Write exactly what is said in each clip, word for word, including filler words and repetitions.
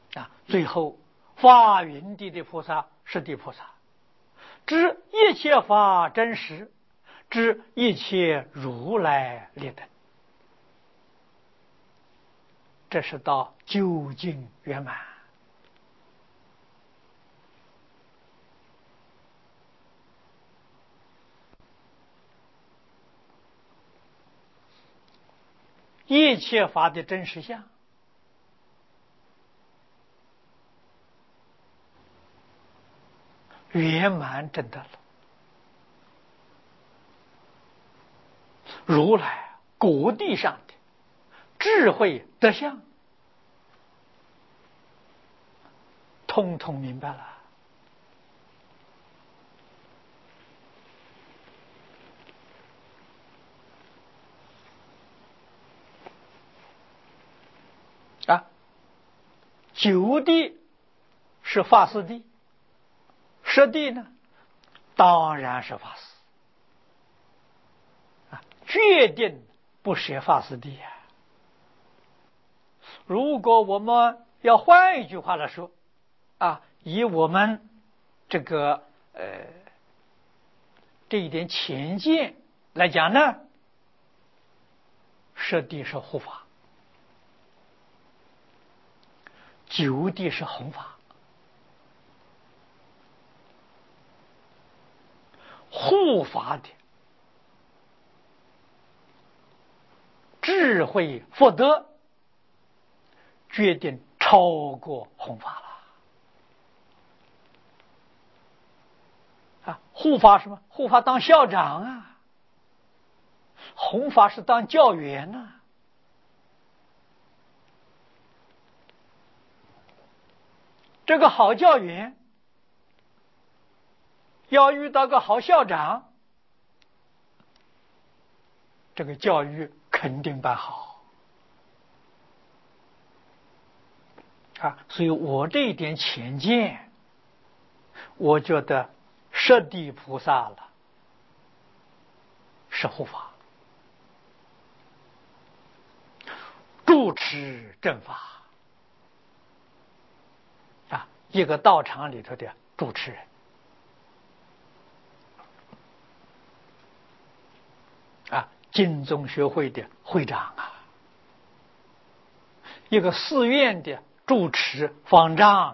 啊，最后发云地的菩萨是地菩萨，知一切法真实，知一切如来力等，这是到究竟圆满。一切法的真实相，圆满证得了。如来果地上的智慧德相，通通明白了。啊，九地是法师地，十地呢，当然是法师。啊，决定不设法师地呀。如果我们要换一句话来说，啊，以我们这个呃这一点浅见来讲呢，十地是护法，九地是弘法。护法的智慧福德决定超过弘法了。啊，护法什么？护法当校长啊，弘法是当教员啊。这个好教员要遇到个好校长，这个教育肯定办好啊。所以我这一点浅见，我觉得十地菩萨了是护法，主持正法啊，一个道场里头的主持人啊，净宗学会的会长啊，一个寺院的主持方丈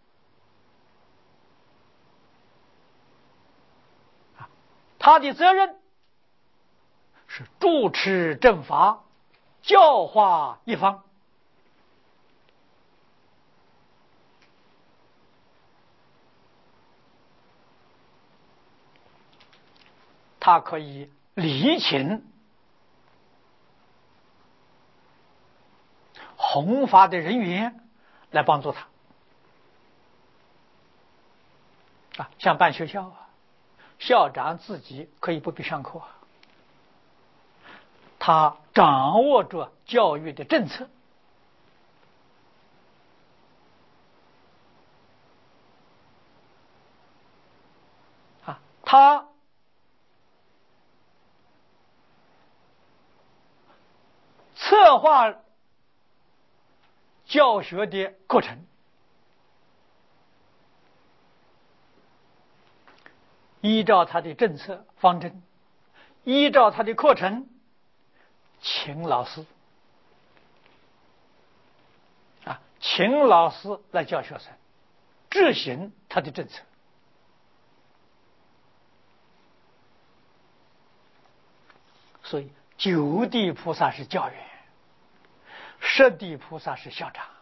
啊，他的责任是主持正法，教化一方。他可以礼请弘法的人员来帮助他啊，像办学校啊，校长自己可以不必上课，他掌握着教育的政策啊，他策划教学的课程，依照他的政策方针，依照他的课程，请老师啊，请老师来教学生，执行他的政策。所以九地菩萨是教员，十地菩萨是校长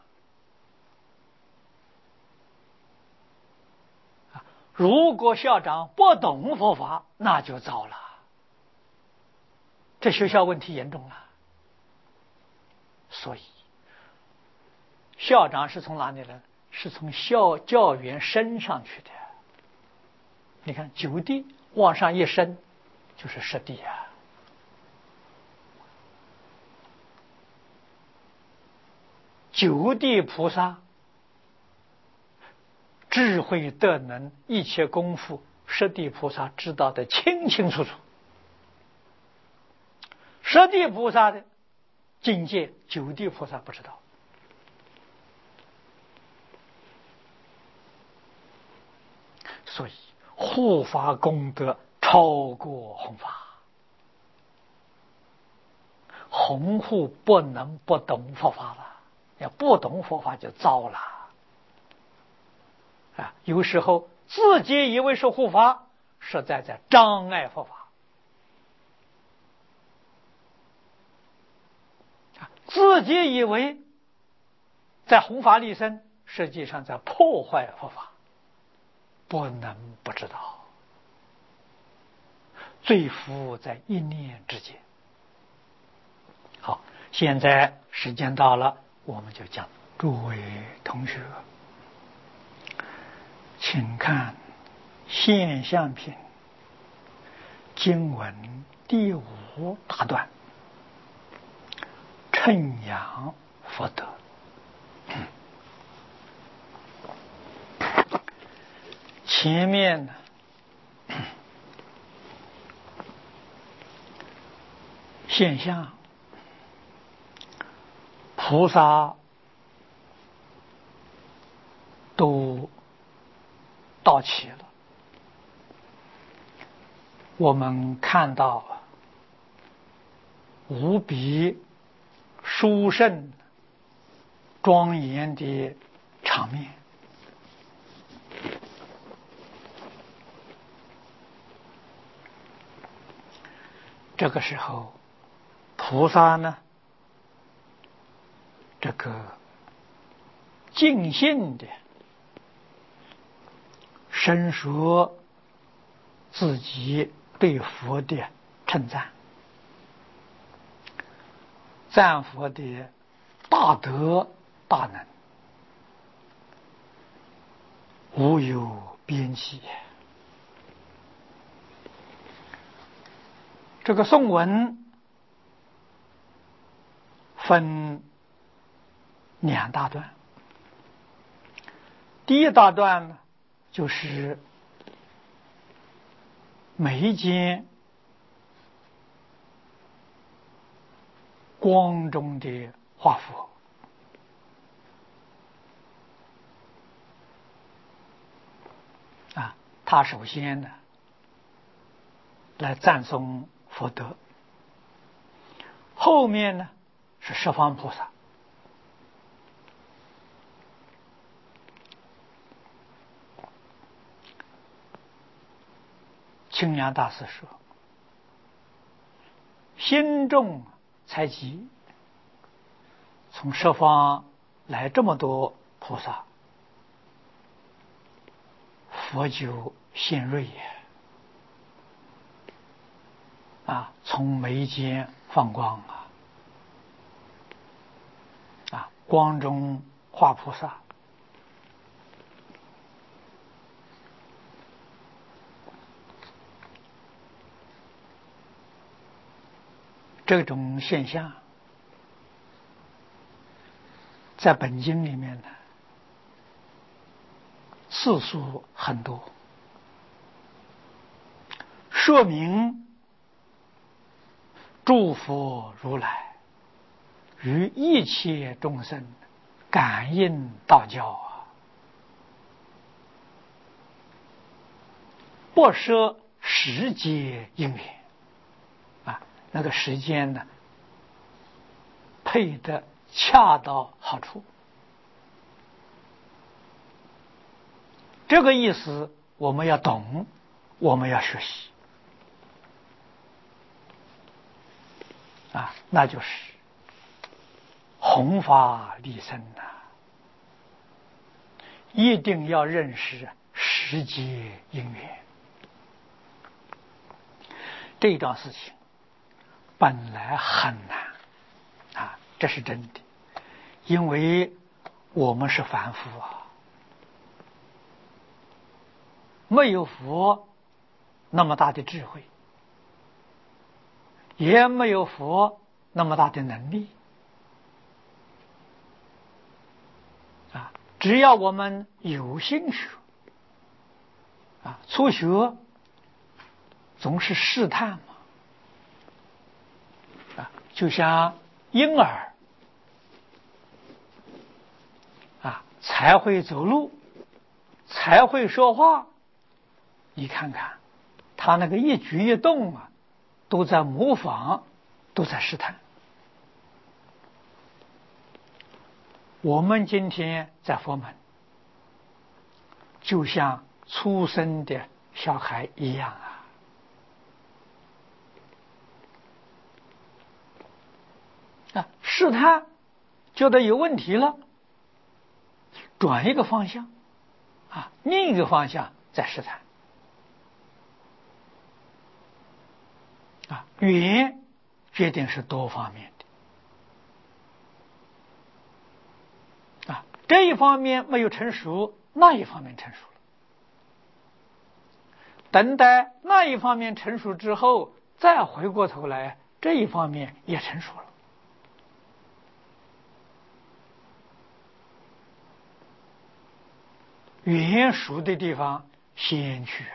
啊。如果校长不懂佛法，那就糟了，这学校问题严重了。所以校长是从哪里来？是从校教员升上去的。你看九地往上一升就是十地啊。九地菩萨智慧德能一切功夫，十地菩萨知道的清清楚楚。十地菩萨的境界，九地菩萨不知道所以护法功德超过弘法。弘护不能不懂佛法了，要不懂佛法就糟了啊！有时候自己以为是护法，实在在障碍佛法；自己以为在弘法利生，实际上在破坏佛法，不能不知道。罪福在一念之间。好，现在时间到了，我们就讲。诸位同学，请看现象品经文第五大段，称扬福德。前面呢，现象菩萨都到齐了，我们看到无比殊胜庄严的场面。这个时候菩萨呢，这个尽兴的申说自己对佛的称赞，赞佛的大德大能无有边际。这个颂文分两大段，第一大段呢，就是眉间光中的画佛，啊，他首先呢来赞颂佛德，后面呢是十方菩萨。清凉大师说：“心重才集，从十方来这么多菩萨，佛就现瑞也。啊，从眉间放光啊，啊，光中画菩萨。”这种现象在本经里面呢次数很多，说明诸佛如来与一切众生感应道交啊，不设时节因缘啊，那个时间呢配得恰到好处。这个意思我们要懂，我们要学习啊，那就是弘法利生呐、啊，一定要认识时节因缘。这桩事情本来很难啊，这是真的，因为我们是凡夫啊，没有佛那么大的智慧，也没有佛那么大的能力啊。只要我们有心学啊，初学总是试探嘛啊，就像婴儿啊，才会走路，才会说话， 你看看他那个一举一动啊，都在模仿，都在试探。我们今天在佛门，就像出生的小孩一样啊，啊，试探觉得有问题了，转一个方向，啊，另一个方向再试探，啊，语言决定是多方面的，啊，这一方面没有成熟，那一方面成熟了，等待那一方面成熟之后，再回过头来，这一方面也成熟了。语言熟的地方先去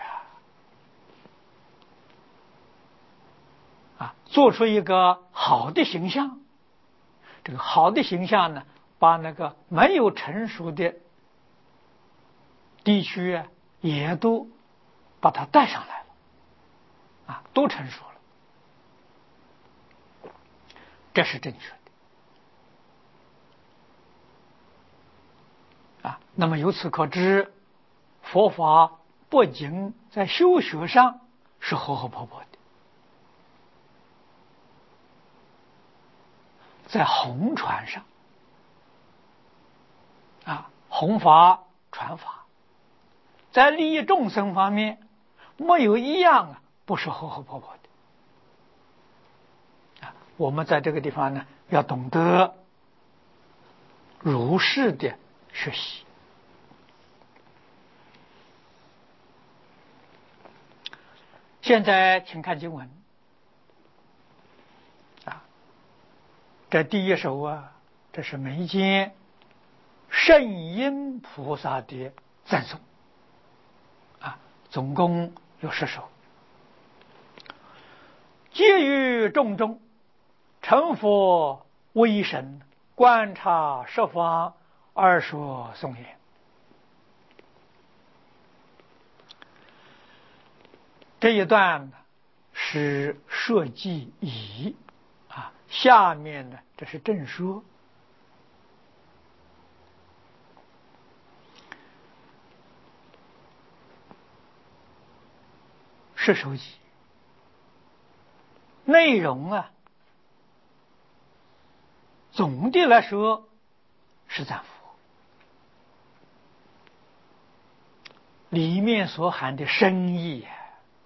啊，啊，做出一个好的形象。这个好的形象呢，把那个没有成熟的地区啊，也都把它带上来了，啊，都成熟了，这是正确的啊。那么由此可知，佛法不仅在修学上是活活泼泼的，在弘传上啊，弘法传法，在利益众生方面，没有一样啊不是活活泼泼的啊。我们在这个地方呢，要懂得如是的学习。现在请看经文啊，这第一首啊，这是眉间圣音菩萨的赞颂啊，总共有十首。皆于众中，成佛威神，观察十方，而说颂言。这一段是说记疑啊，下面呢这是正说。是手记内容啊，总的来说是赞佛，里面所含的深意啊，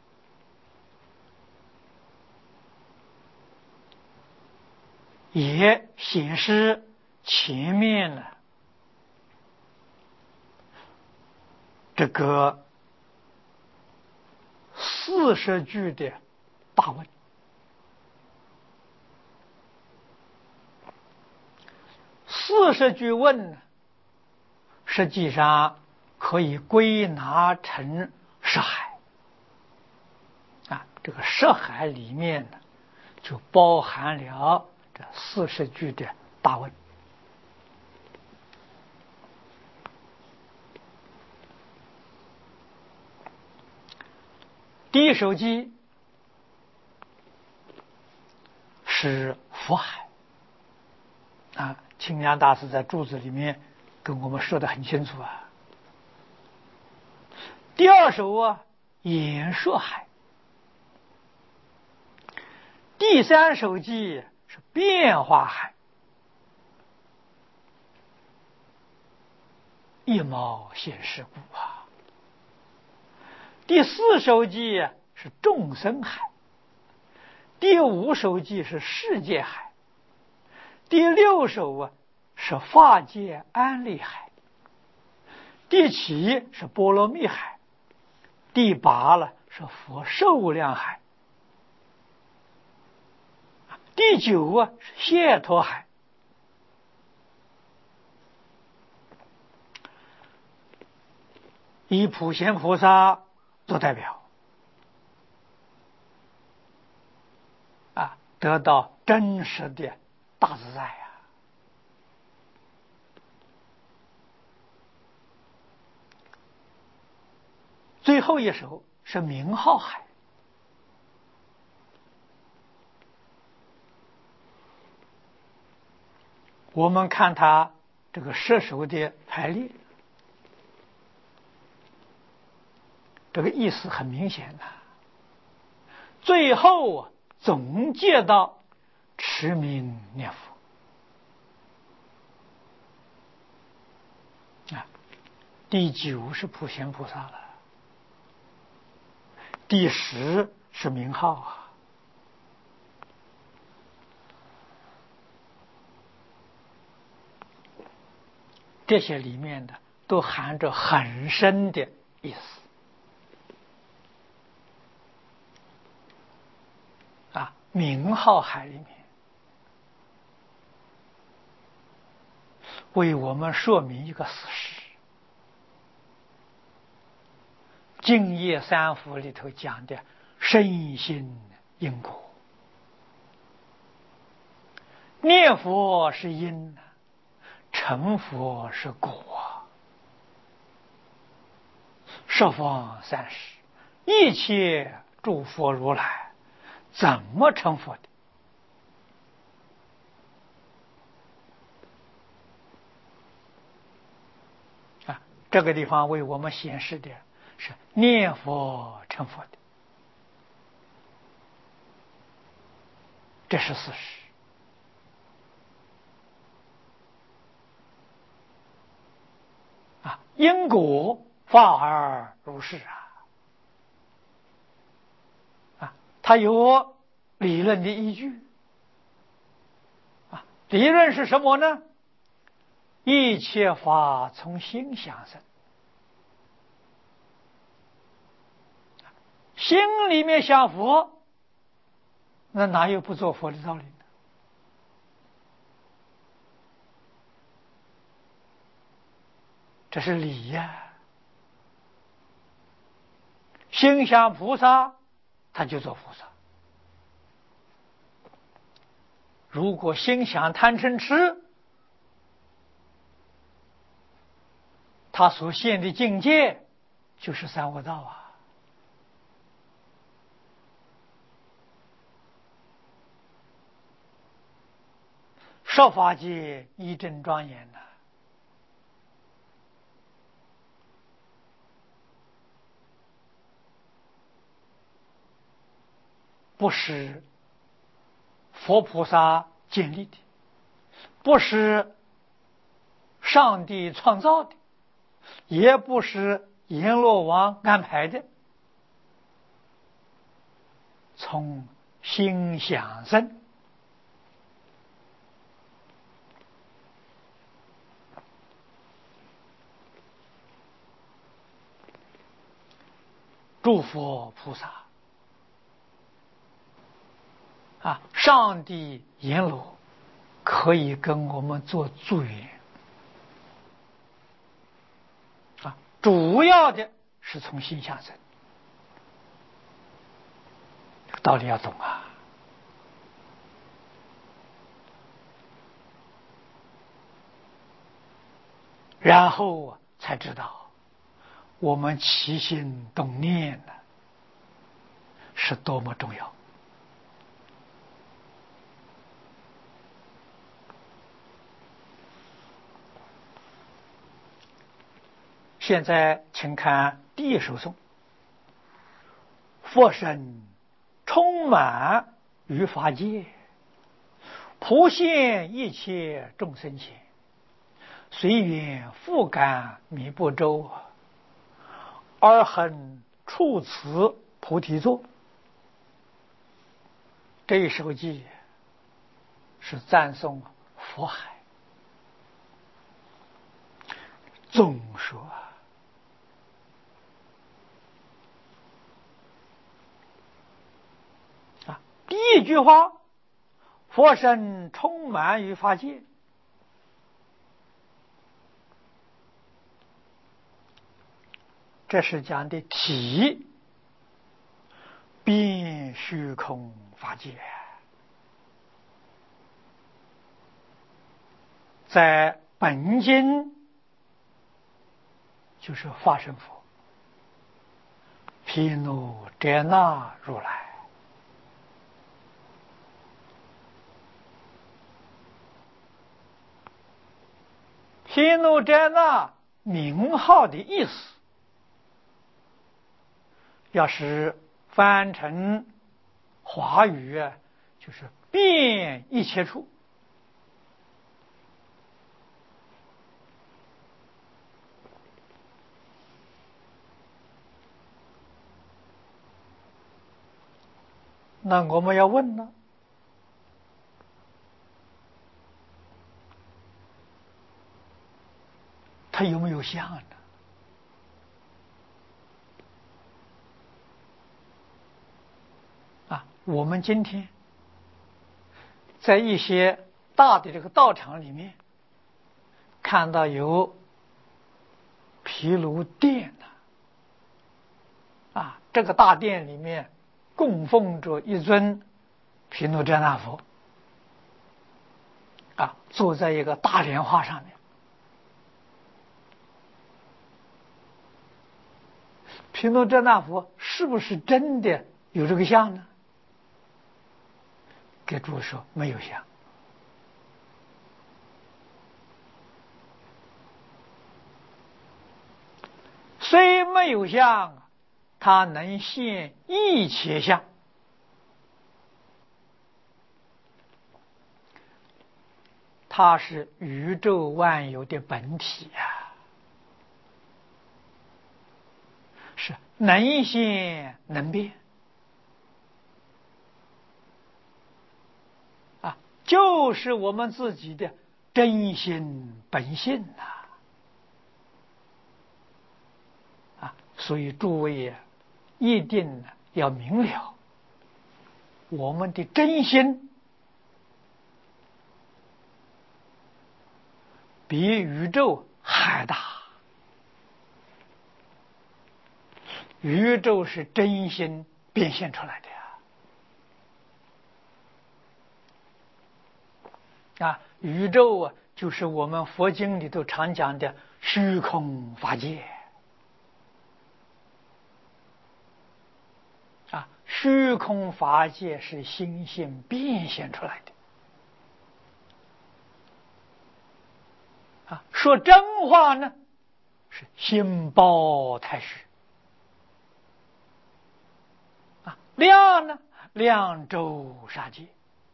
也显示前面呢这个四十句的大问。四十句问实际上可以归纳成十海啊，这个十海里面呢，就包含了这四十句的大问。第一首记是佛海啊，清凉大师在注子里面跟我们说的很清楚啊。第二首啊，演说海。第三首记是变化海，一毛现世故啊。第四首记是众生海，第五首记是世界海，第六首啊是法界安立海，第七是波罗蜜海，第八了是佛寿量海，第九啊是解脱海，以普贤菩萨做代表啊，得到真实的大自在啊。 最后一首是名号海。我们看他这个十首的排列，这个意思很明显的。最后总结到持名念佛啊，第九是普贤菩萨了，第十是名号啊。这些里面的都含着很深的意思啊。名号海里面为我们说明一个事实，净业三福里头讲的身心因果，念佛是因，成佛是果。十方三世一切诸佛如来怎么成佛的？啊，这个地方为我们显示的是念佛成佛的，这是事实啊。因果法而如是啊，啊，它有理论的依据啊。理论是什么呢？一切法从心想生，心里面想佛，那哪有不做佛的道理呢？这是理呀。心想菩萨，他就做菩萨；如果心想贪嗔痴，他所现的境界就是三恶道啊。十法界一真庄严呐、啊，不是佛菩萨建立的，不是上帝创造的，也不是阎罗王安排的，从心想生。诸佛菩萨啊，上帝阎罗可以跟我们做助缘啊，主要的是从心想生，道理要懂啊。然后才知道我们起心动念呢是多么重要。现在请看第一首颂：佛身充满于法界，普现一切众生前，随缘复感弥波洲，而恒处此菩提座。这一首偈是赞颂佛海，总说啊，第一句话，佛身充满于法界，这是讲的体遍虚空法界，在本经就是化身佛， 毗卢遮那如来。毗卢遮那名号的意思，要是翻成华语啊，就是遍一切处。那我们要问呢，他有没有相呢？啊，我们今天在一些大的这个道场里面看到有毗卢殿呢，啊，这个大殿里面供奉着一尊毗卢遮那佛，啊，坐在一个大莲花上面。毗卢遮那佛是不是真的有这个像呢？给诸位说，没有像。虽没有像，它能现一切相。它是宇宙万有的本体呀、啊，是能现能变啊，就是我们自己的真心本性呐、啊。啊，所以诸位啊，一定要明了，我们的真心比宇宙还大。宇宙是真心变现出来的呀！啊，宇宙啊，就是我们佛经里头常讲的虚空法界。啊，虚空法界是心性变现出来的。啊，说真话呢，是心包太虚。啊，量呢，量周沙界，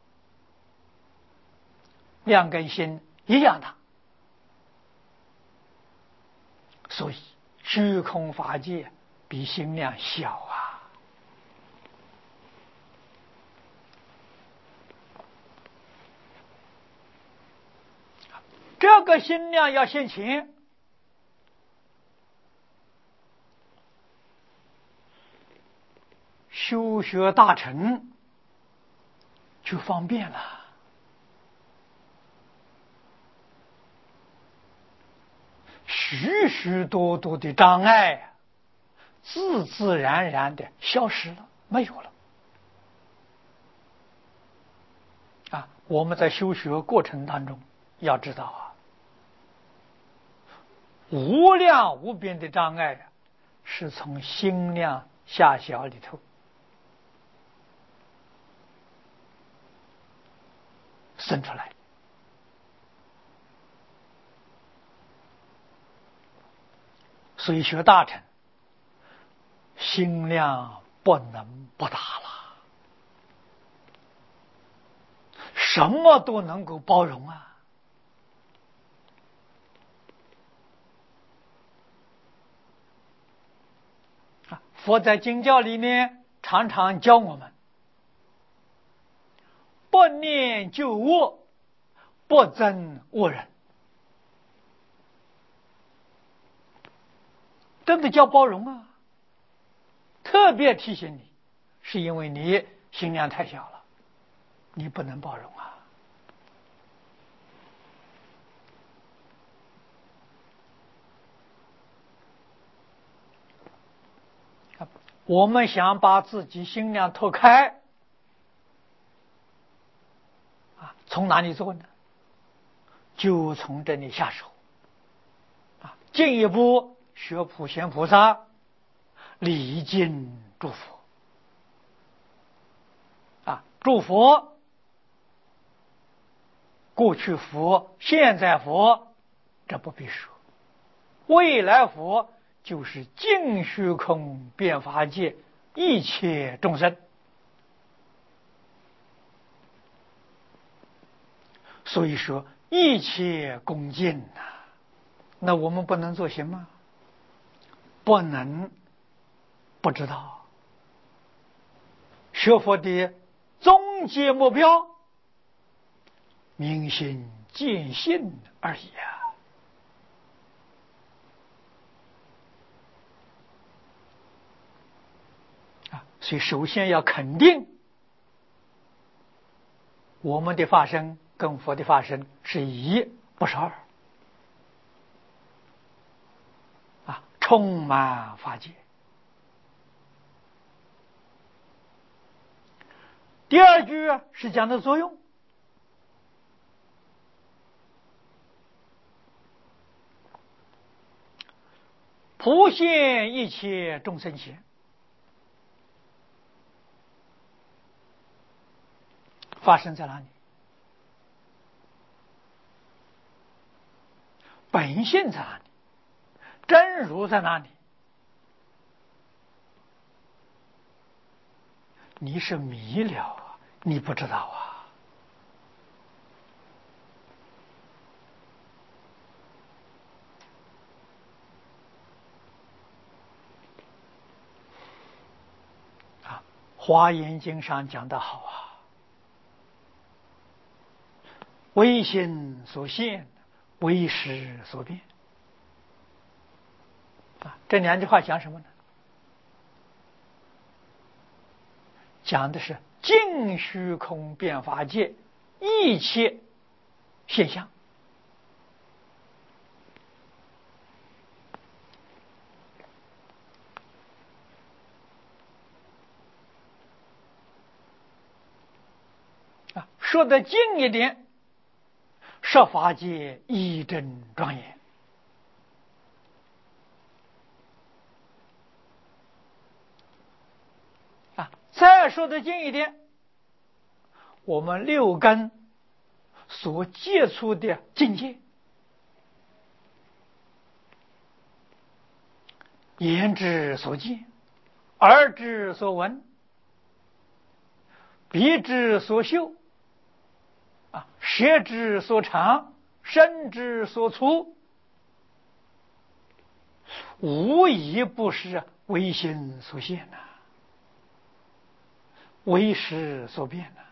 量跟心一样大。所以虚空法界比心量小啊。这个心量要现前，修学大成就方便了。许许多多的障碍自自然然的消失了，没有了。啊，我们在修学过程当中要知道啊，无量无边的障碍啊，是从心量下小里头生出来的。所以学大乘，心量不能不大了，什么都能够包容啊！啊，佛在经教里面常常教我们：不念旧恶，不憎恶人。真的叫包容啊！特别提醒你，是因为你心量太小了，你不能包容啊。我们想把自己心量拓开啊，从哪里做呢？就从这里下手啊，进一步学普贤菩萨， 礼敬诸佛啊，诸佛，过去佛、现在佛，这不必说，未来佛就是尽虚空遍法界一切众生。所以说一切恭敬呐、啊，那我们不能做行吗？不能不知道学佛的终极目标，明心见性而已啊！啊，所以首先要肯定我们的法身跟佛的法身是一，不是二啊，充满法界。第二句是讲的作用，普现一切众生前，发生在哪里？本性在哪里？真如在哪里？你是迷了啊，你不知道啊。啊，华严经上讲得好啊，唯心所现，唯识所变。啊，这两句话讲什么呢？讲的是尽虚空遍法界一切现象。啊，说得近一点，十法界一真庄严。啊，再说得近一点，我们六根所接触的境界，眼之所见，耳之所闻，鼻之所嗅，啊，舌之所尝，身之所触，无一不是唯心所现呐、啊，唯识所变呐、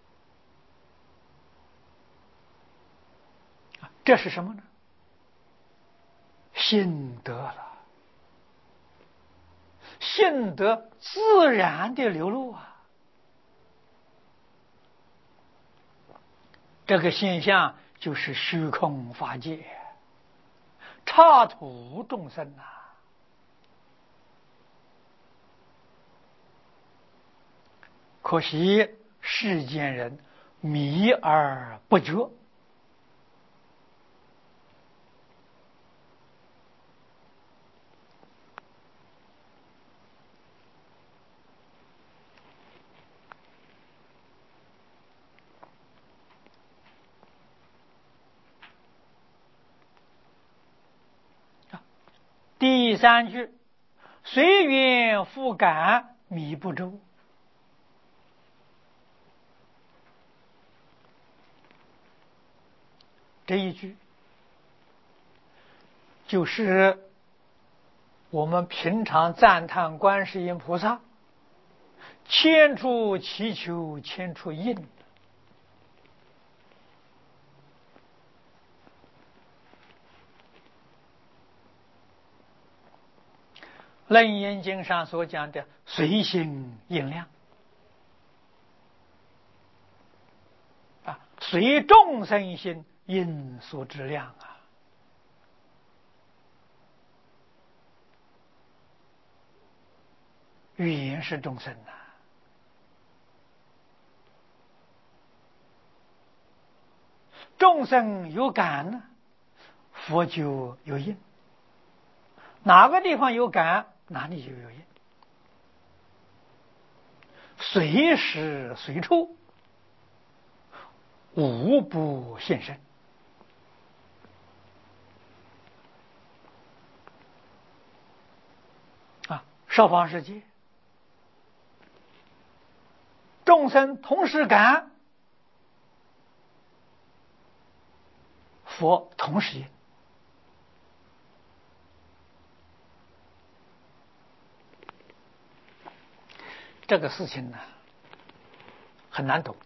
啊。这是什么呢？心得了，心得自然的流露啊。这个现象就是虚空法界，刹土众生呐、啊。可惜世间人迷而不觉。第三句，随缘复感迷不周。这一句就是我们平常赞叹观世音菩萨千处祈求千处应。楞严经上所讲的随心应量啊，随众生心应所知量啊。语言是众生呐、啊，众生有感呢，佛就有应，哪个地方有感，哪里就有应。 随时随处无不现身。啊，十方世界众生同时感，佛同时应。这个事情呢，很难懂。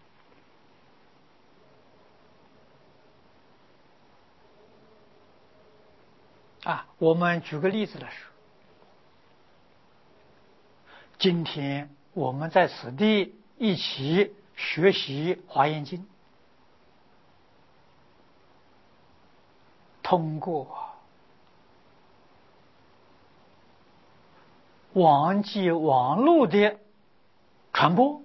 啊，我们举个例子来说，今天我们在此地一起学习《华严经》，通过网际网络的传播，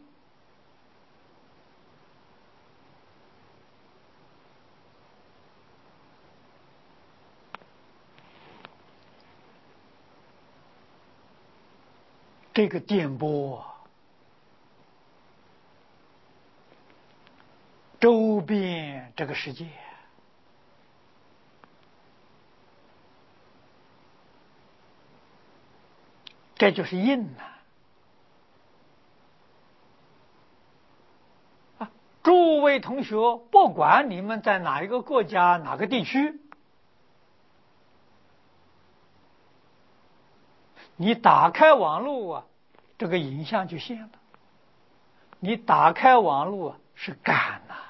这个电波周边这个世界，这就是印呐！啊，诸位同学，不管你们在哪一个国家、哪个地区，你打开网络啊，这个影像就现了。你打开网络啊，是感呐、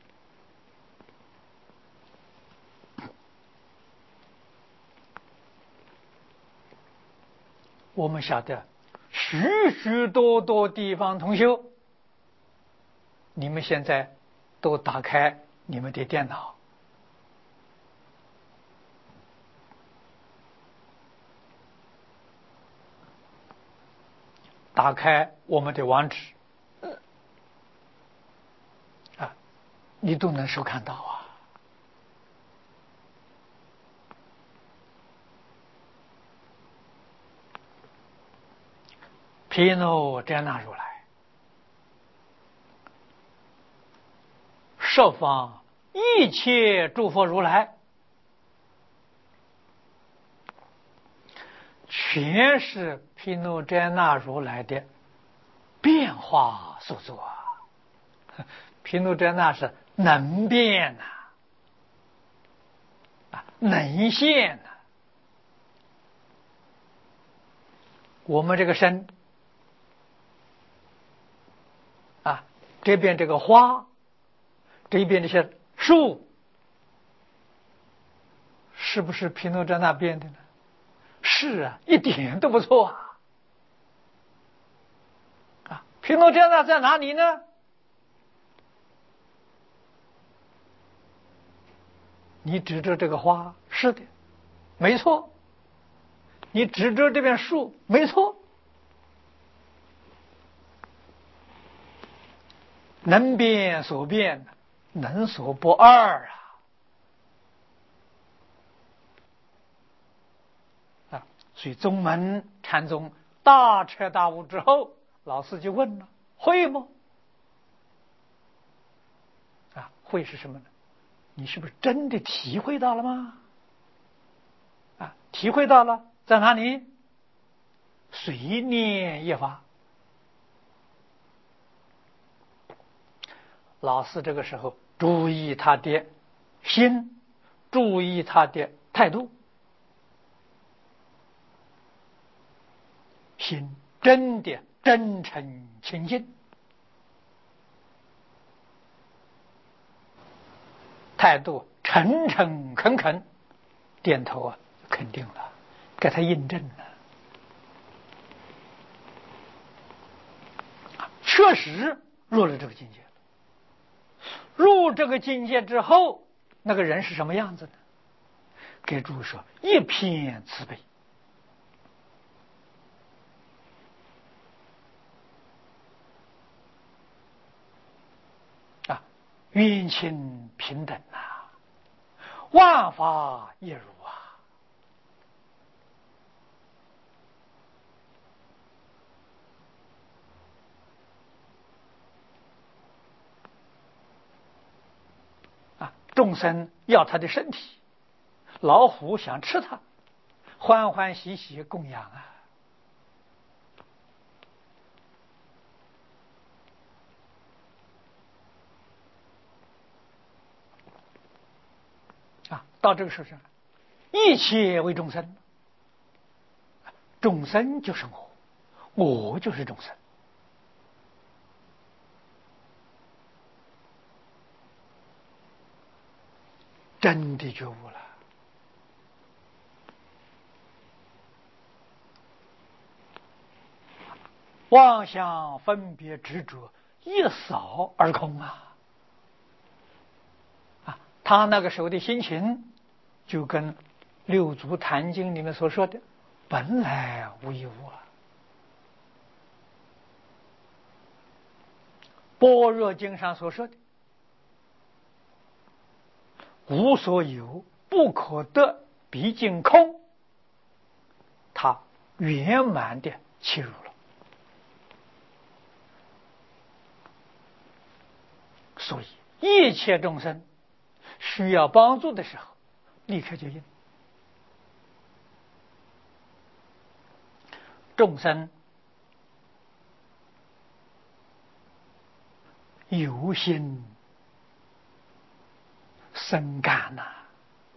我们晓得，许许多多地方同修，你们现在都打开你们的电脑，打开我们的网址，啊，你都能收看到啊。毗卢遮那如来十方一切诸佛如来，全是毗卢遮那如来的变化所作啊！毗卢遮那是能变呐、啊，能现呐、我们这个身啊，这边这个花，这边这些树，是不是毗卢遮那变的呢？是啊，一点都不错啊！啊，毗卢遮那在哪里呢？你指着这个花，是的，没错。你指着这边树，没错。能变所变，能所不二啊！啊，所以宗门禅宗大彻大悟之后，老师就问了：会吗？啊，会是什么呢？你是不是真的体会到了吗？啊，体会到了，在哪里？随念一法。老师这个时候注意他的心，注意他的态度，心真的真诚清净，态度诚诚恳恳，点头啊，肯定了，给他印证了，确实入了这个境界。入这个境界之后，那个人是什么样子呢？给诸位说，一片慈悲啊，冤亲平等啊，万法一如啊。 众生要他的身体，老虎想吃它，欢欢喜喜供养啊。啊，到这个时候，一切为众生，众生就是我，我就是众生。真的觉悟了。妄想分别执着一扫而空啊！啊，他那个时候的心情，就跟《六祖坛经》里面所说的“本来无一物”啊，《般若经》上所说的“无所有，不可得，毕竟空”，他圆满的切入了。所以，一切众生需要帮助的时候，立刻就应。众生有心生感呐、啊，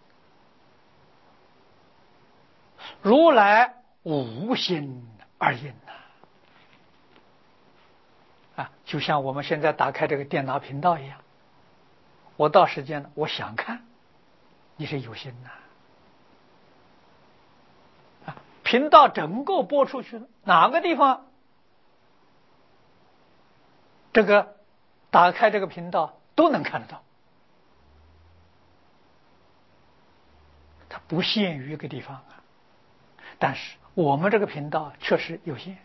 如来无心而应呐、啊。啊，就像我们现在打开这个电脑频道一样，我到时间了，我想看，你是有心呐、啊。啊，频道整个播出去了，哪个地方这个打开这个频道都能看得到，它不限于一个地方啊。但是我们这个频道确实有限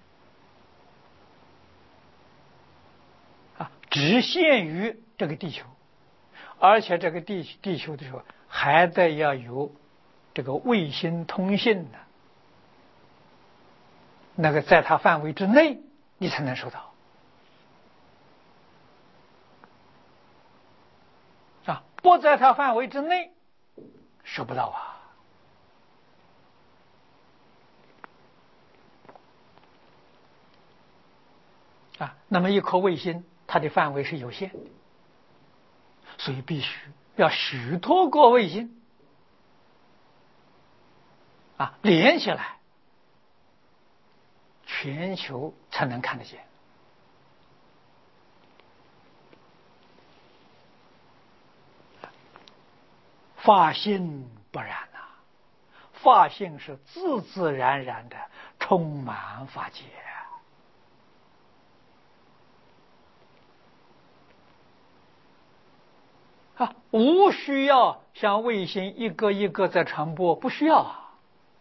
啊，只限于这个地球，而且这个地地球的时候还得要有这个卫星通信的，那个在它范围之内你才能收到啊，不在它范围之内收不到啊。啊，那么一颗卫星它的范围是有限的，所以必须要许多个卫星啊连起来，全球才能看得见。法性不然呐、啊，法性是自自然然的充满法界啊，无需要像卫星一个一个在传播，不需要啊。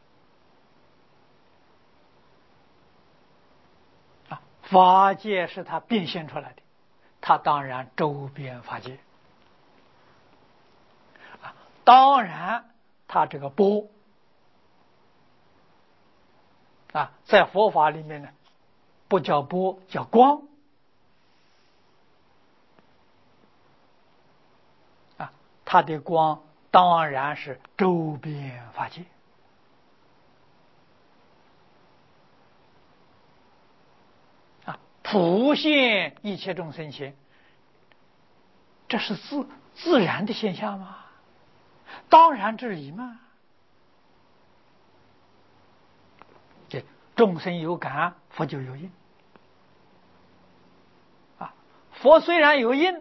啊，法界是它变现出来的，它当然周边法界啊，当然它这个波啊，在佛法里面呢，不叫波，叫光啊，它的光当然是周边法界啊，普现一切众生前，这是自自然的现象吗？当然之理嘛。这众生有感，佛就有因啊。佛虽然有因，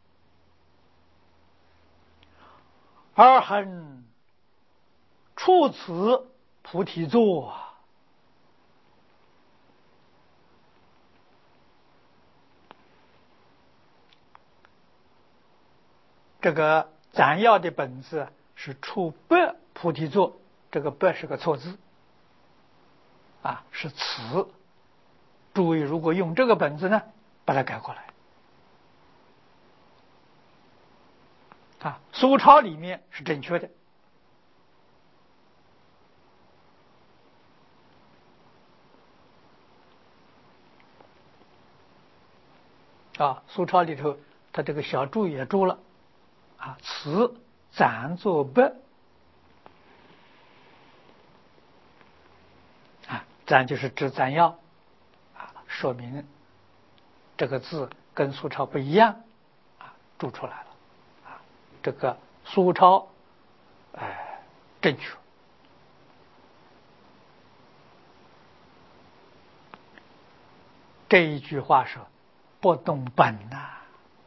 而恒处此菩提座啊。这个咱要的本字是处百菩提座，这个百是个错字啊，是词。诸位如果用这个本子呢，把它改过来啊，苏钞里面是正确的啊，苏钞里头它这个小注也注了啊，此暂作白啊，暂就是指暂要啊，说明这个字跟苏超不一样啊，注出来了啊，这个苏超哎、呃、正确。这一句话说不动本呐、啊，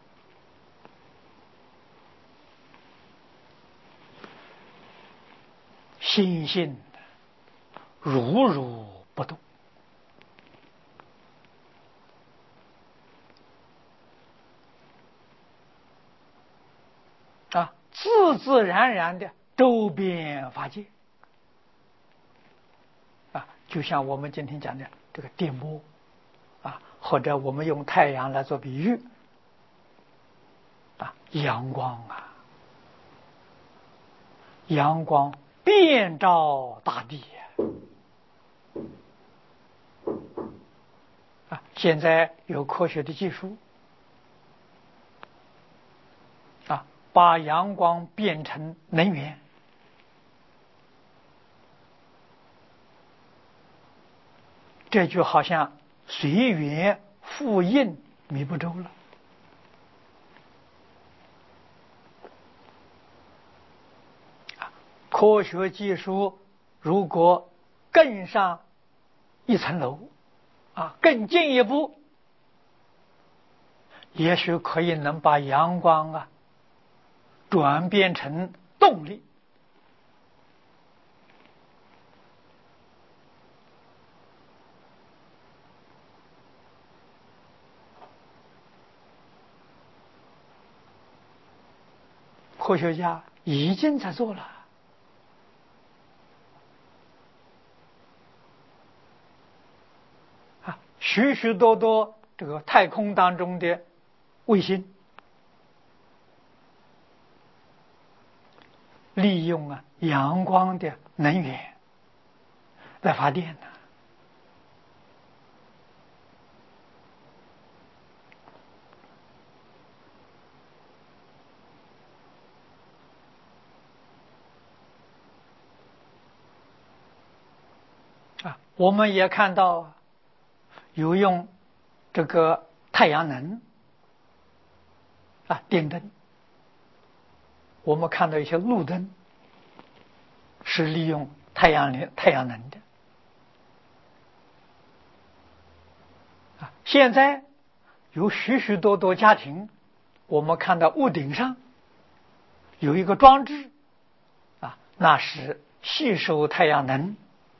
心性如如不动啊，自自然然的周边法界啊，就像我们今天讲的这个电波啊，或者我们用太阳来做比喻啊，阳光啊，阳光遍照大地啊，现在有科学的技术啊，把阳光变成能源，这就好像随缘复应弥不周了。科学技术如果更上一层楼啊，更进一步，也许可以能把阳光啊转变成动力。科学家已经在做了啊，许许多多这个太空当中的卫星，利用啊阳光的能源来发电呢。啊，我们也看到有用这个太阳能啊电灯，我们看到一些路灯是利用太阳能太阳能的啊。现在有许许多多家庭，我们看到屋顶上有一个装置啊，那是吸收太阳能，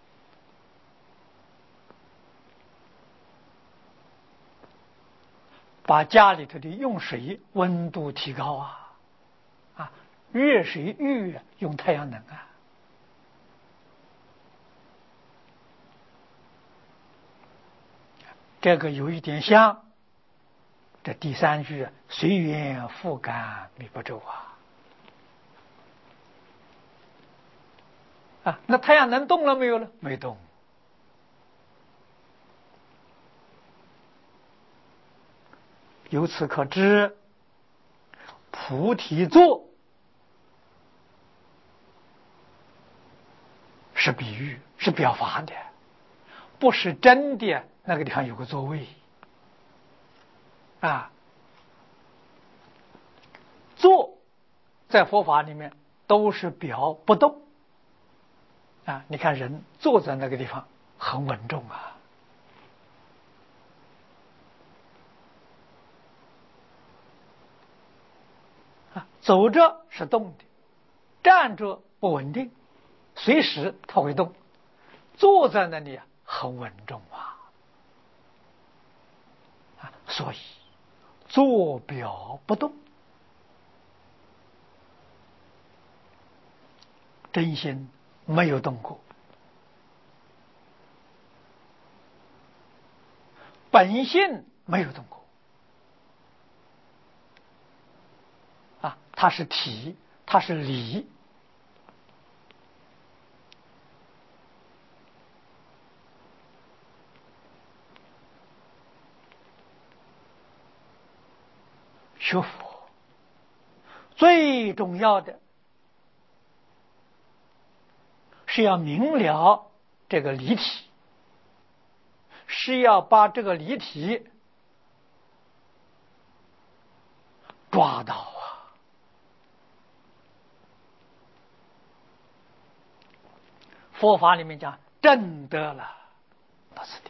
把家里头的用水温度提高啊啊，热水浴用太阳能啊。这个有一点像这第三句随缘复感弥不周啊啊，那太阳能动了没有了？没动。由此可知，菩提座是比喻，是表法的，不是真的那个地方有个座位啊。坐在佛法里面都是表不动啊。你看人坐在那个地方很稳重啊啊，走着是动的，站着不稳定，随时它会动。坐在那里很稳重啊啊，所以坐表不动，真心没有动过，本性没有动过啊，它是体，它是理。学佛最重要的是要明了这个离体，是要把这个离体抓到啊！佛法里面讲证得了，到此地。